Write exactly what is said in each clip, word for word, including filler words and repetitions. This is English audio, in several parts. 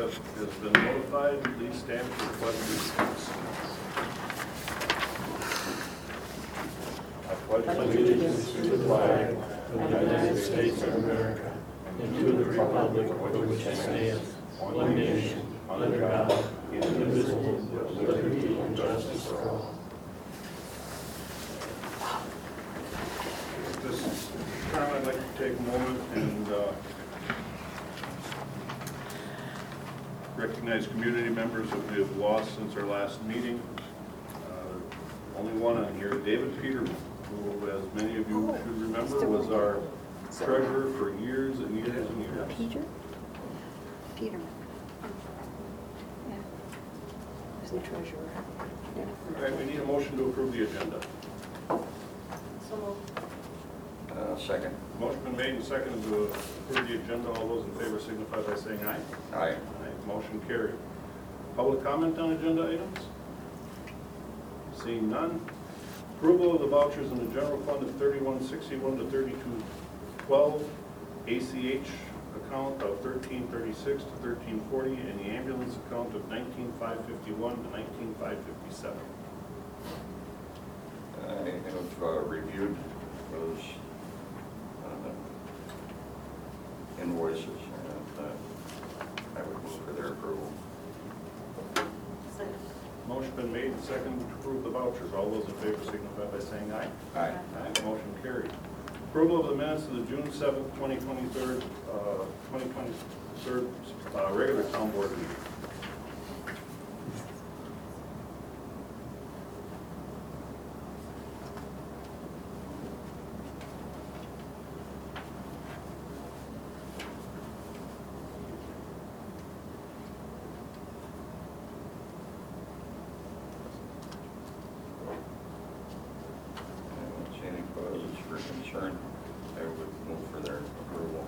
has been notified. Please stand for the pledge of allegiance. I pledge allegiance to the flag of the United States of America and to the republic for which it stands, one nation, under God, indivisible, with liberty and justice for all. At this time, I'd like to take a moment and uh, recognize community members that we have lost since our last meeting. Uh, only one on here, David Peterman, who, as many of you should remember, was our treasurer for years and years and years. Peter? Peterman. Yeah. Who's the treasurer? Yeah. All right, we need a motion to approve the agenda. So moved. Uh, second. Motion been made and seconded to approve the agenda. All those in favor signify by saying aye. Aye. Aye, motion carried. Public comment on agenda items? Seeing none. Approval of the vouchers in the general fund of thirty-one sixty-one to thirty-two twelve, A C H account of thirteen thirty-six to thirteen forty, and the ambulance account of nineteen five fifty-one to nineteen five fifty-seven. I have uh, reviewed those uh, invoices, and uh, I would move for their approval. Motion been made and seconded to approve the vouchers. All those in favor signify by saying aye. Aye. Aye, motion carried. Approval of the minutes of the June seventh, twenty twenty-three, uh, twenty twenty-three, uh, regular town board meeting. I don't see any causes for concern. I would move for their approval.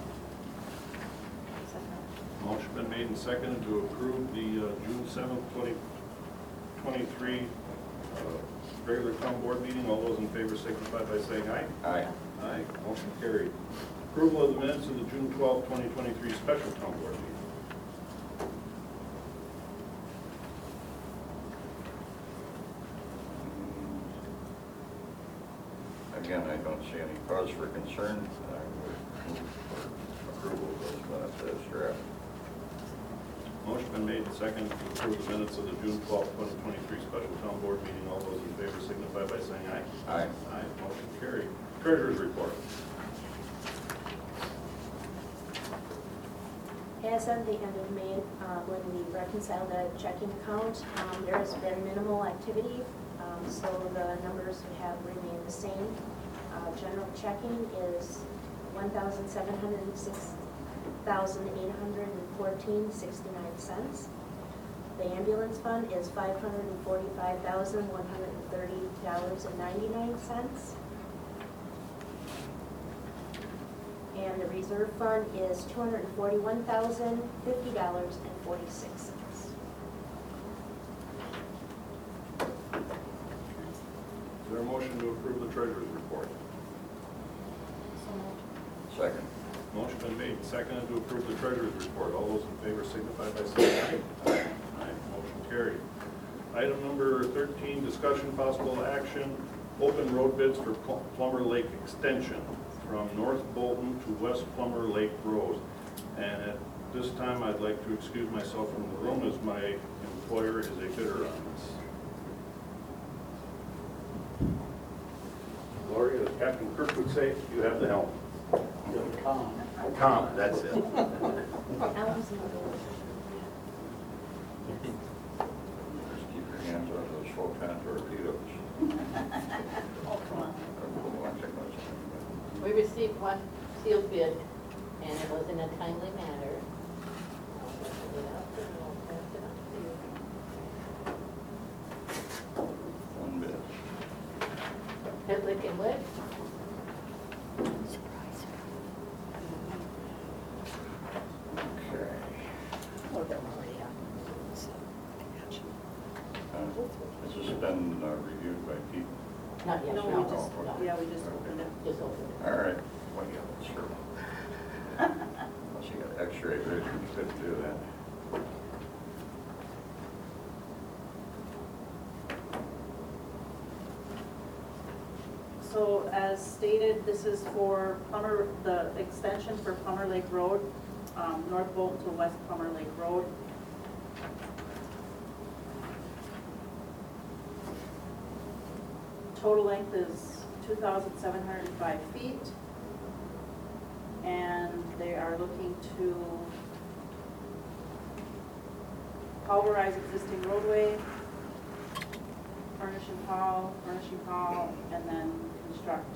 Motion been made and seconded to approve the uh, June seventh, twenty twenty-three uh, regular town board meeting. All those in favor signify by saying aye. Aye. Aye, motion carried. Approval of the minutes of the June twelfth, twenty twenty-three special town board meeting. Again, I don't see any cause for concern. I would move for approval of those minutes as draft. Motion been made and seconded to approve the minutes of the June twelfth, twenty twenty-three special town board meeting. All those in favor signify by saying aye. Aye. Aye, motion carried. Treasurer's report. As of the end of May, uh, when we reconciled the checking account, um, there has been minimal activity, um, so the numbers have remained the same. Uh, General checking is one thousand seven hundred six thousand eight hundred fourteen dollars and sixty-nine cents. The ambulance fund is five hundred forty-five thousand one hundred thirty dollars and ninety-nine cents. And the reserve fund is two hundred forty-one thousand fifty dollars and forty-six cents. Is there a motion to approve the treasurer's report? Second. Motion been made and seconded to approve the treasurer's report. All those in favor signify by saying aye. Aye. Aye, motion carried. Item number thirteen, discussion possible action, open road bids for Pl- Plummer Lake Extension from North Bolton to West Plummer Lake Road. And at this time, I'd like to excuse myself from the room as my employer is a bidder on this. Gloria, as Captain Kirk would say, you have the helm. Tom. Tom, that's it. Elms and Just keep your hands off those full contour torpedoes. Oh, come on. I won't take much of it. We received one sealed bid, and it was in a timely manner. I'll open it up and we'll pass it on to you. One bid. Pitlick and Wood. Okay. Oh, they're already on. So, gotcha. Uh, This has been uh, reviewed by Pete. Not yet, No, no. we just, no. yeah, we just opened it. Just opened it. All right. Well, yeah, that's true. Unless you got x-ray vision, you couldn't do that. as stated, this is for Plummer, the extension for Plummer Lake Road, um, North Bolton to West Plummer Lake Road. Total length is two thousand seven hundred five feet. And they are looking to pulverize existing roadway, furnishing hall, furnishing hall, and then construct.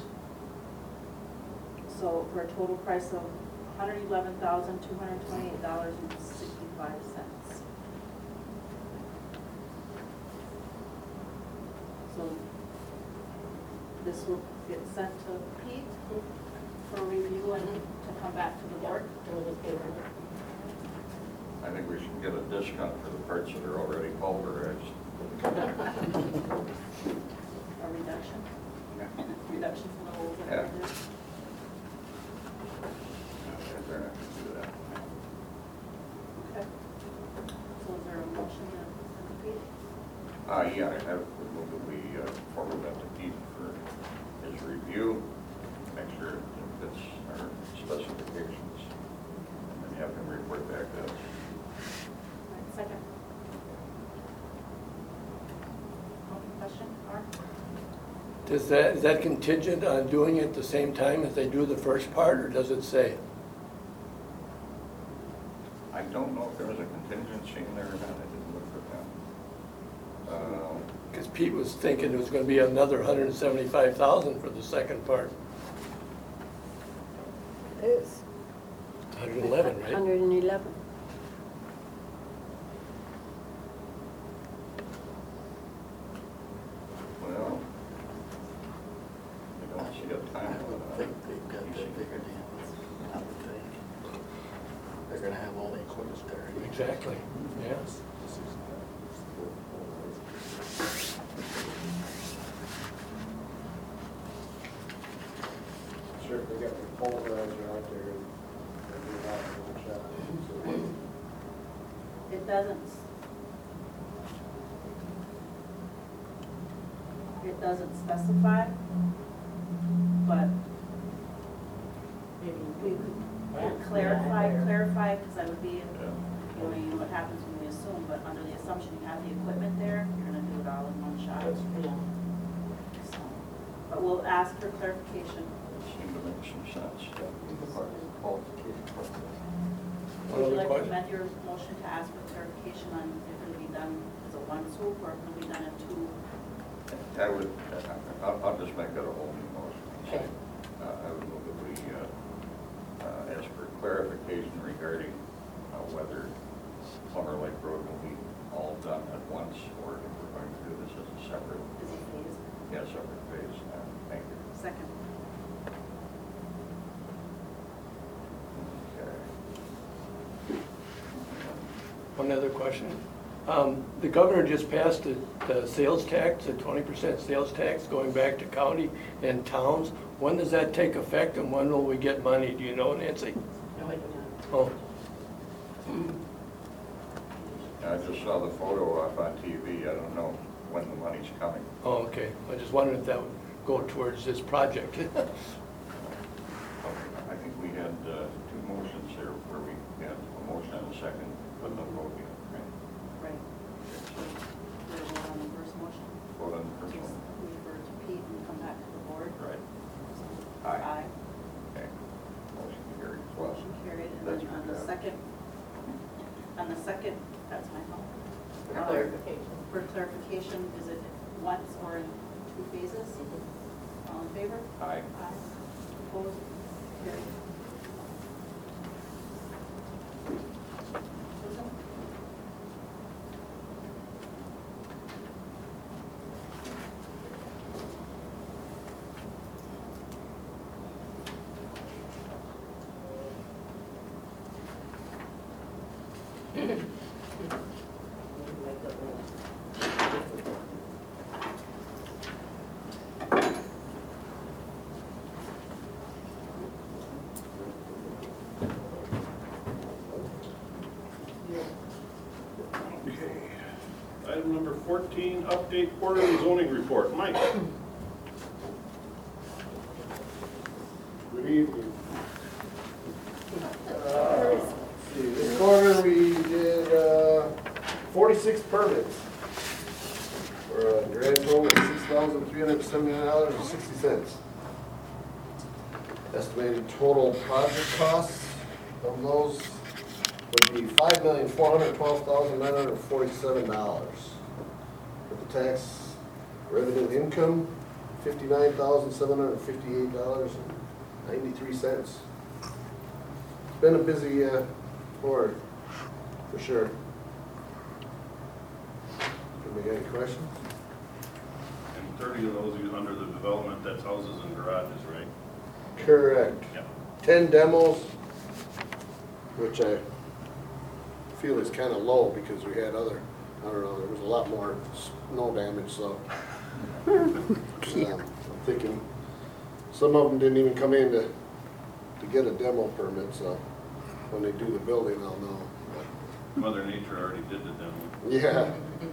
So for a total price of one hundred eleven thousand, two hundred twenty-eight dollars and sixty-five cents. So this will get sent to Pete for review and to come back to the board. I think we should get a discount for the parts that are already pulverized. A reduction, reduction from the holes that are Yeah. there. They're not gonna do that. Okay. So is there a motion to send to Pete? Uh, yeah, I have, move that we uh, forward that to Pete for his review, make sure it fits our specifications, and then have him report back to us. All right, second. Open question, Mark? Does that, is that contingent on doing it at the same time as they do the first part, or does it say? I don't know if there was a contingency in there or not, I didn't look for that. Um, Because Pete was thinking it was gonna be another one hundred seventy-five thousand for the second part. It is. one hundred eleven, right? Hundred and eleven. Well, I don't see a time. I would think they've got that figured in, I would think. They're gonna have all the equipment there. Exactly, yes. Sure, if they got the pulverizer out there, they'll do that in one shot. It doesn't. It doesn't specify, but maybe we could clarify, clarify, because that would be, you know, you know what happens when we assume, but under the assumption you have the equipment there, you're gonna do it all in one shot. So, but we'll ask for clarification. It seemed to make some sense. One Would you other like to question? amend your motion to ask for clarification on if it'll be done as a one swoop or if it'll be done in two? I would, I'll, I'll just make that a whole new motion. Okay. Uh, I would move that we, uh, uh, ask for clarification regarding, uh, whether Plummer Lake Road will be all done at once, or if we're going to do this as a separate, Is it phased? yeah, separate phase. Uh, Thank you. Second. Okay. One other question. Um, The governor just passed the, the sales tax, a twenty percent sales tax going back to county and towns. When does that take effect and when will we get money? Do you know, Nancy? No, I do not. Oh, I just saw the photo off on T V. I don't know when the money's coming. oh, okay. I just wondered if that would go towards this project. I think we had uh, two motions here where we had a motion and a second, but no vote yet. Right. We'll vote on the first motion. Vote on the first Just one. refer to Pete and come back to the board. Right. Aye. Aye. Okay. Motion carried as well. Motion carried, and That's then on the your job. second, on the second, that's my fault. For Uh, clarification. For clarification, is it once or in two phases? All in favor? Aye. Aye. Opposed? Carried. Susan? Item number fourteen, update quarterly zoning report. Mike? evening. Uh, let's see, this quarter we did uh, forty-six permits for a grand total of six thousand three hundred seventy-nine dollars and sixty cents. Estimated total project costs of those would be five million four hundred twelve thousand nine hundred forty-seven dollars. With the tax revenue income, fifty-nine thousand seven hundred fifty-eight dollars and ninety-three cents. It's been a busy uh, board, for sure. Anybody got any questions? And thirty of those are under the development, that's houses and garages, right? Correct. Yeah. Ten demos, which I feel is kind of low because we had other, I don't know, there was a lot more snow damage, so. Um, I'm thinking, some of them didn't even come in to, to get a demo permit, so when they do the building, I'll know. Mother Nature already did the demo. Yeah.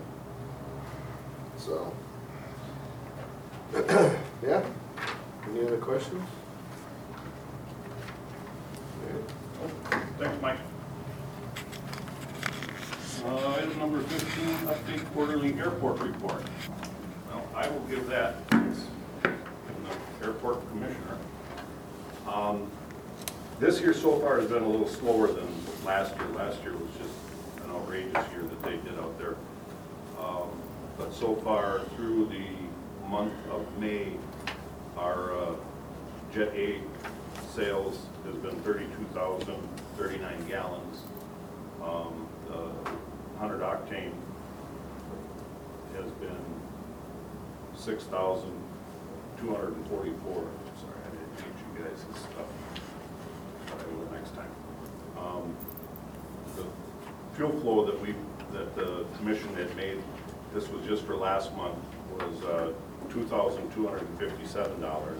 So. Yeah, any other questions? Yeah. Thanks, Mike. Uh, item number fifteen, update quarterly airport report. Well, I will give that as the airport commissioner. Um, This year so far has been a little slower than last year. Last year was just an outrageous year that they did out there. Um, But so far, through the month of May, our uh, Jet A sales has been thirty-two thousand thirty-nine gallons. Um, The one hundred octane has been six thousand two hundred forty-four. Sorry, I didn't teach you guys this stuff, but I will next time. Um, The fuel flow that we, that the commission had made, this was just for last month, was uh, two thousand two hundred fifty-seven dollars.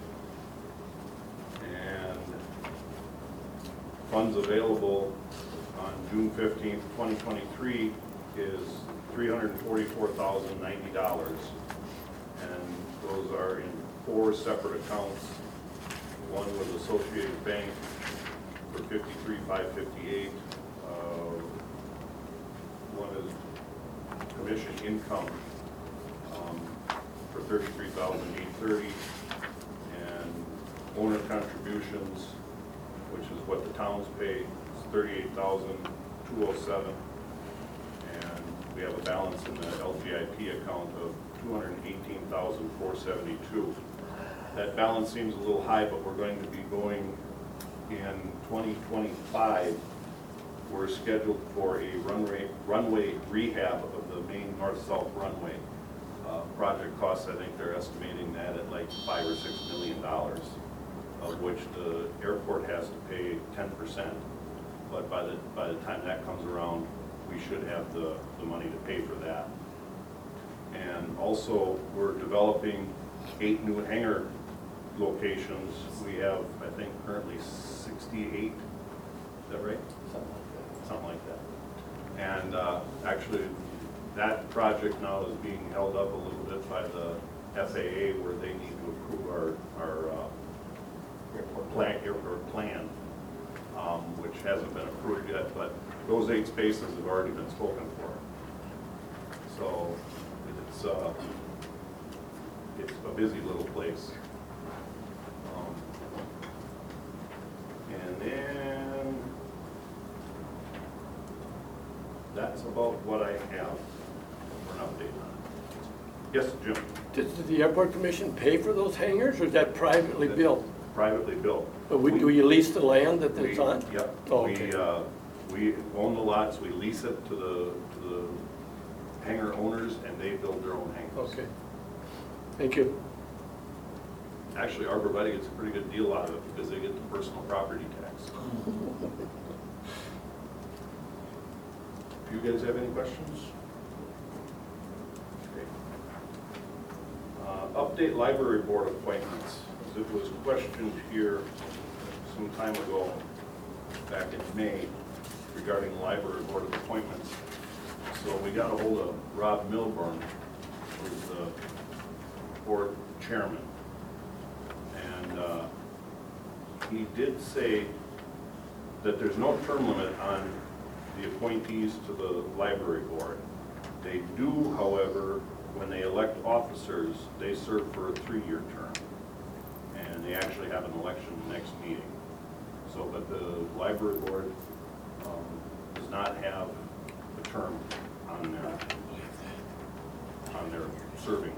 And funds available on June fifteenth, twenty twenty-three is three hundred forty-four thousand ninety dollars. And those are in four separate accounts. One with Associated Bank for fifty-three thousand five hundred fifty-eight dollars. Uh, one is commission income um, for thirty-three thousand eight hundred thirty dollars. And owner contributions, which is what the towns pay, is thirty-eight thousand two hundred seven dollars. And we have a balance in the L G I P account of two hundred eighteen thousand four hundred seventy-two dollars. That balance seems a little high, but we're going to be going in twenty twenty-five. We're scheduled for a runway runway rehab of the main north-south runway. Uh, project costs, I think they're estimating that at like five or six million dollars, of which the airport has to pay ten percent. But by the by the time that comes around, we should have the, the money to pay for that. And also, we're developing eight new hangar locations. We have, I think, currently sixty-eight. Is that right? Something like that. And uh, actually, that project now is being held up a little bit by the F A A, where they need to approve our, our uh, airport plan, airport plan um, which hasn't been approved yet, but those eight spaces have already been spoken for. So it's, uh, it's a busy little place. Um, and then that's about what I have for an update on it. Yes, Jim? Does the airport commission pay for those hangars, or is that privately built? Privately built. But we- do you lease the land that it's We- on? Yep. Oh, We, okay. uh, we own the lots, we lease it to the, to the hangar owners, and they build their own hangars. Okay. Thank you. Actually, Arborvitae gets a pretty good deal out of it because they get the personal property tax. Do you guys have any questions? Okay. Uh, Update library board appointments. It was questioned here some time ago, back in May, regarding the library board of appointments. So we got a hold of Rob Milburn, who's the board chairman. And uh, he did say that there's no term limit on the appointees to the library board. They do, however, when they elect officers, they serve for a three-year term. And they actually have an election next meeting. So, but the library board um, does not have a term on their, on their serving.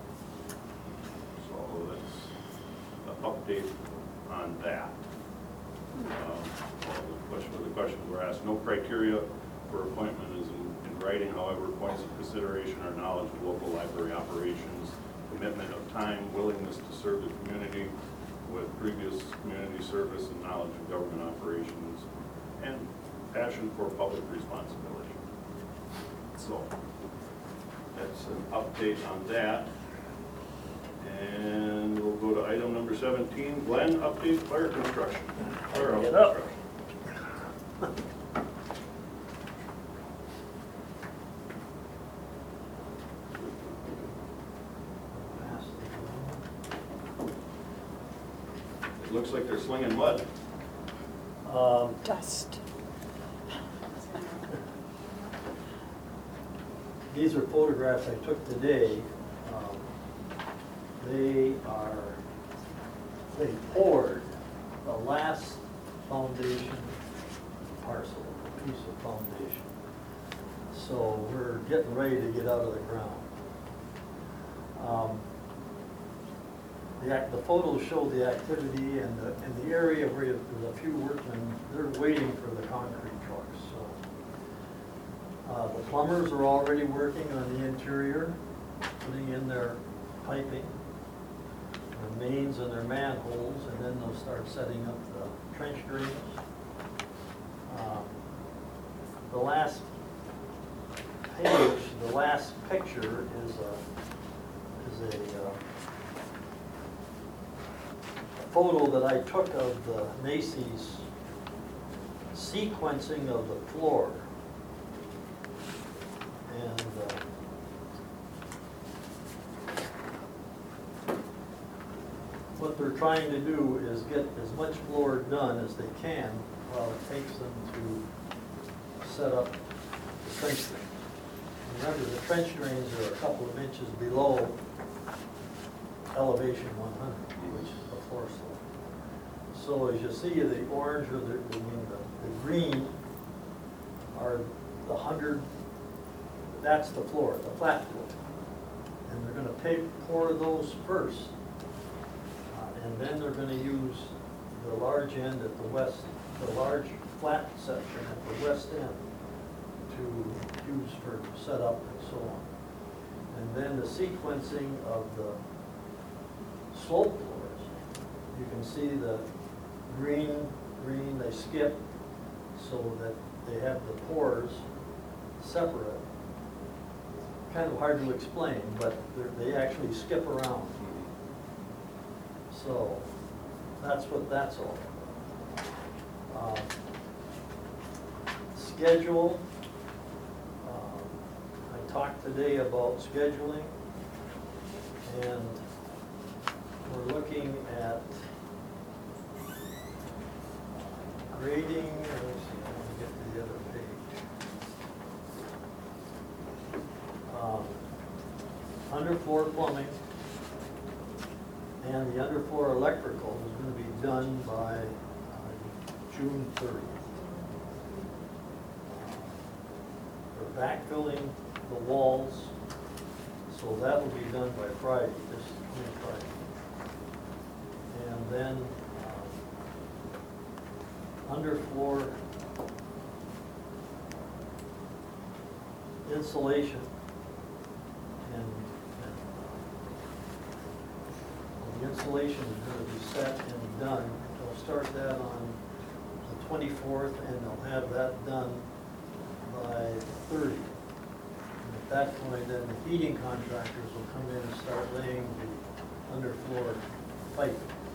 So that's an update on that. Um, well, the question, the questions were asked, no criteria for appointment is in, in writing, however, points of consideration are knowledge of local library operations, commitment of time, willingness to serve the community with previous community service and knowledge of government operations, and passion for public responsibility. So, that's an update on that. And we'll go to item number seventeen, Glenn, update fire construction. Firehouse Get up. construction. It looks like they're slinging mud. Um, Dust. These are photographs I took today. Um, They are, they poured the last foundation parcel, piece of foundation. So we're getting ready to get out of the ground. Um, The, act- the photos show the activity and the, and the area where you- there's a few workmen, they're waiting for the concrete trucks, so. Uh, the plumbers are already working on the interior, putting in their piping, their mains and their manholes, and then they'll start setting up the trench drains. Uh, The last page, the last picture is a, is a, uh, photo that I took of the Macy's sequencing of the floor. And uh, what they're trying to do is get as much floor done as they can while it takes them to set up the trench drains. Remember, the trench drains are a couple of inches below elevation one hundred, which is the floor slope. So as you see, the orange or the, I mean, the, the green are the hundred, that's the floor, the flat floor. And they're gonna take, pour those first. Uh, and then they're gonna use the large end at the west, the large flat section at the west end to use for setup and so on. And then the sequencing of the slope floors, you can see the green, green, they skip so that they have the pores separate. Kind of hard to explain, but they're- they actually skip around. So that's what that's all about. Um, Schedule, um, I talked today about scheduling, and we're looking at grading, let me see, I want to get to the other page. Um, Underfloor plumbing and the underfloor electrical is going to be done by uh, June thirtieth. We're backfilling the walls, so that will be done by Friday, this coming Friday. And then um, underfloor insulation and, and uh, the insulation is going to be set and done. They'll start that on the twenty-fourth, and they'll have that done by thirty. And at that point, then the heating contractors will come in and start laying the underfloor pipe.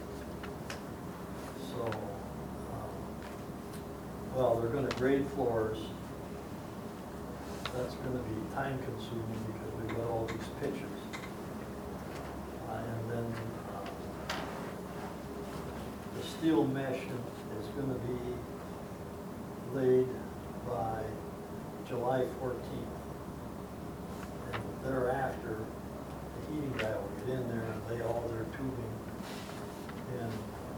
So, um, well, they're gonna grade floors. That's gonna be time consuming because we've got all these pictures. Uh, and then, uh, the steel mesh is gonna be laid by July fourteenth. And thereafter, the heating guy will get in there and lay all their tubing. And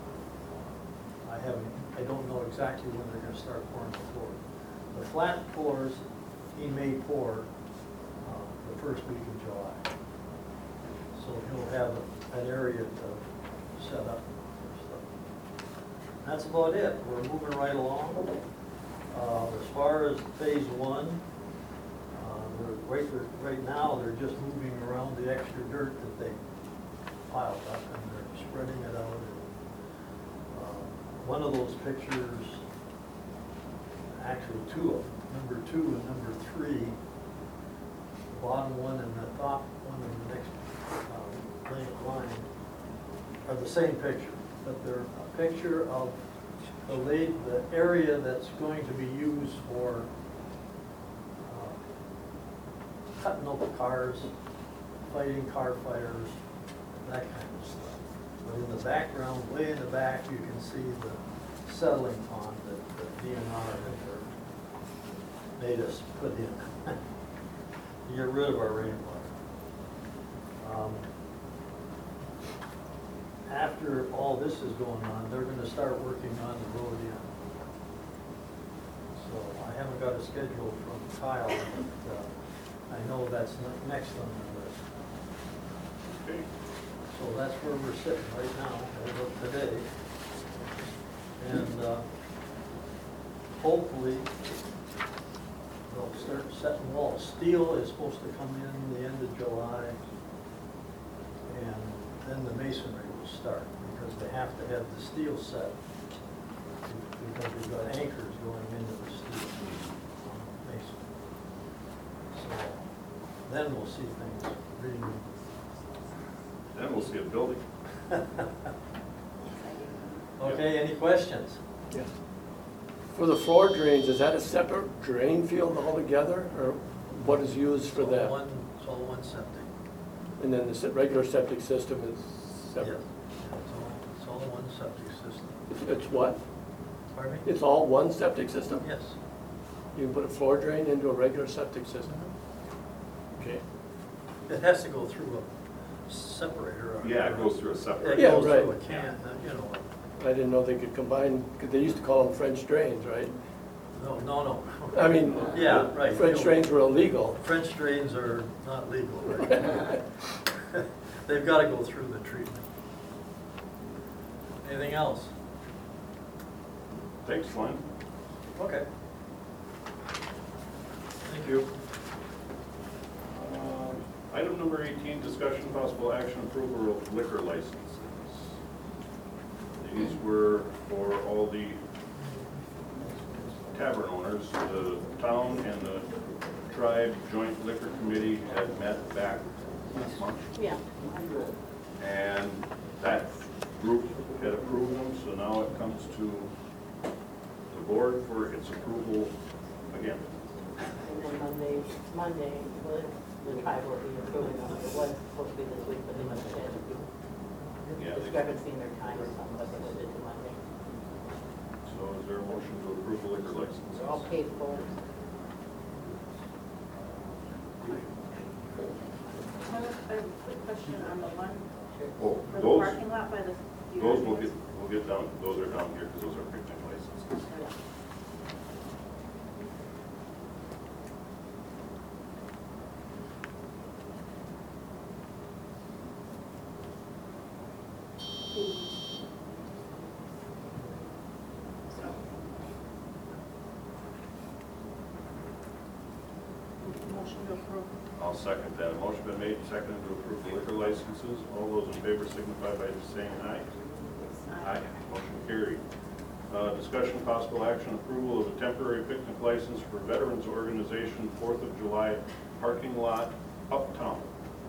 I haven't, I don't know exactly when they're gonna start pouring the floor. The flat floors, he may pour uh, the first week of July. So he'll have an area to set up and stuff. That's about it. We're moving right along. Uh, as far as phase one, uh, they're, right, they're- right now, they're just moving around the extra dirt that they piled up and they're spreading it out. Uh, One of those pictures, actually two of them, number two and number three, the bottom one and the top one in the next uh, lane line are the same picture, but they're a picture of the laid, the area that's going to be used for uh, cutting open cars, fighting car fires, that kind of stuff. But in the background, way in the back, you can see the settling pond that the D N R made us put in to get rid of our rainwater. Um, After all this is going on, they're gonna start working on the road end. So I haven't got a schedule from Kyle, but uh, I know that's ne- next on the list. Okay. So that's where we're sitting right now, as of today. And uh, hopefully, they'll start setting walls. Steel is supposed to come in the end of July, and then the masonry will start, because they have to have the steel set, because we've got anchors going into the steel on the masonry. So then we'll see things really. Then we'll see a building. Okay, any questions? Yes. For the floor drains, is that a separate drain field altogether, or what is used for It's all that? one- It's all one septic. And then the se- regular septic system is Yeah, separate? it's all, it's all one septic system. It's- It's what? Pardon me? It's all one septic system? Yes. You can put a floor drain into a regular septic system? Okay. It has to go through a separator. or- Yeah, it goes through a It separate. Yeah, goes through a right. can, uh, you know, I didn't know they could combine, because they used to call them French drains, right? no, no, no. I mean, Yeah, right. French drains were illegal. French drains are not legal, right? They've got to go through the treatment. Anything else? Thanks, Glenn. Okay. Thank you. Um, Item number eighteen, discussion possible action approval of liquor licenses. These were for all the tavern owners. The town and the tribe joint liquor committee had met back last month. Yeah. And that group had approved them, so now it comes to the board for its approval again. And then Monday, Monday, the, the tribe will be approving them. It was supposed to be this week, but they must have had Yeah, a they- discrepancy in their time or something, but they moved it to Monday. So is there a motion to approve the liquor licenses? They're all paid for. I have a quick question on the one Oh, for the those, parking lot by the. those will get, we'll get down, those are down here because those are picnic licenses. Motion to approve. I'll second that. A motion been made, and seconded to approve the liquor licenses. All those in favor signify by saying aye. Aye. Motion carried. Uh, discussion possible action approval of a temporary picnic license for Veterans Organization Fourth of July parking lot uptown.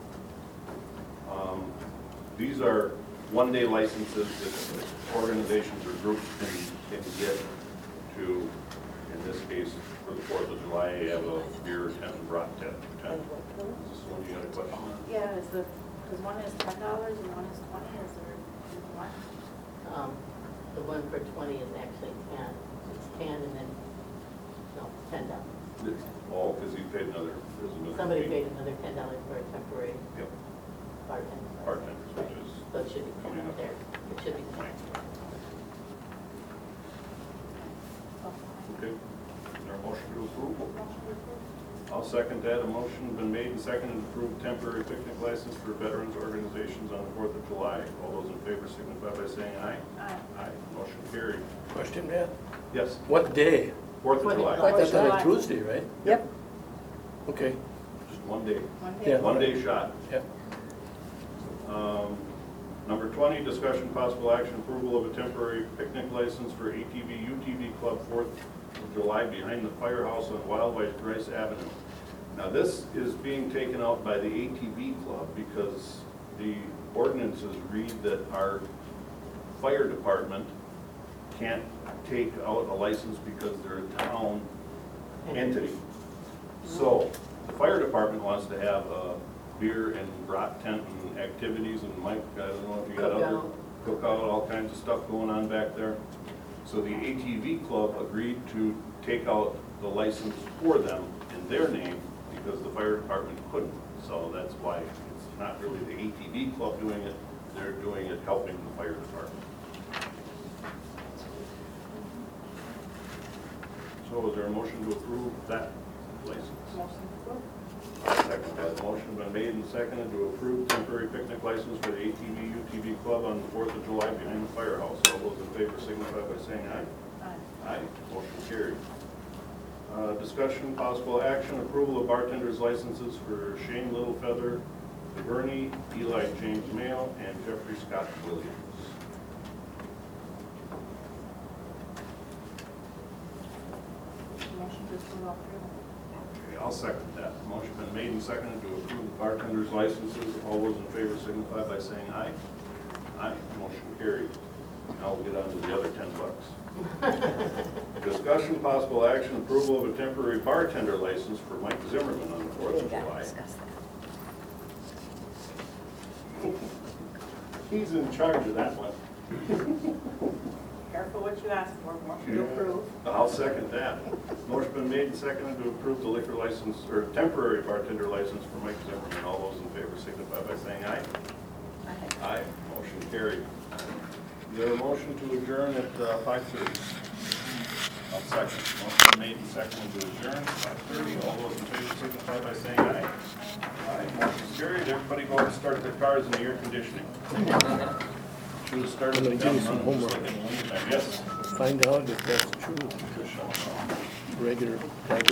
Um, These are one-day licenses that organizations or groups can, can get to, in this case, for the Fourth of July, you have a beer tent and brat tent. tent. Is this one you got a question on? Yeah, is the, because one is ten dollars and one is twenty, is there, what? Um, The one for twenty is actually ten. It's ten and then, no, ten dollars. Oh, because he paid another, there's another. Somebody fee. paid another ten dollars for a temporary Yep, bartender. bartenders, which is So it should be coming ten up there. It should be twenty. Okay, is there a motion to approve? I'll second that. A motion been made and seconded to approve temporary picnic license for veterans organizations on the Fourth of July. All those in favor signify by saying aye. Aye. Aye, motion carried. Question, Matt? Yes, What day? Fourth of Fourth of July, July. That's on July. a Tuesday, right? Yep. Okay, just one day, One Yeah. day. one day shot. yep. Um, Number twenty, discussion possible action approval of a temporary picnic license for A T V U T V Club Fourth of July behind the firehouse on Wildlife Rice Avenue. Now, this is being taken out by the A T V Club because the ordinances read that our fire department can't take out a license because they're a town entity. So, the fire department wants to have a beer and brat tent and activities, and Mike, I don't know if you got other Cookout. cookout, all kinds of stuff going on back there. So the A T V Club agreed to take out the license for them in their name because the fire department couldn't. So that's why it's not really the A T V Club doing it, they're doing it helping the fire department. So is there a motion to approve that license? Motion approved. I'll second that. Motion been made and seconded to approve temporary picnic license for the A T V U T V Club on the Fourth of July behind the firehouse. All those in favor signify by saying aye. Aye. Aye, motion carried. Uh, discussion, possible action, approval of bartenders licenses for Shane Littlefeather, Bernie, Eli James Mayo, and Jeffrey Scott Williams. Motion to approve all three of them. Okay, I'll second that. Motion been made and seconded to approve the bartenders licenses. All those in favor signify by saying aye. Aye, motion carried. Now we'll get on to the other ten bucks. Discussion, possible action, approval of a temporary bartender license for Mike Zimmerman on the Fourth We of gotta July. discuss that. He's in charge of that one. Careful what you ask for, motion to approve. I'll second that. Motion been made and seconded to approve the liquor license, or temporary bartender license for Mike Zimmerman. All those in favor signify by saying aye. Aye. Aye, motion carried. Is there a motion to adjourn at uh, five thirty? I'll second. Motion made and seconded to adjourn at five thirty. All those in favor signify by saying aye. Aye, motion carried. Everybody go and start their cars in the air conditioning. Should have started I'm gonna the give you gun some running homework. just like in the wintertime. Yes. Find out if that's true, regular.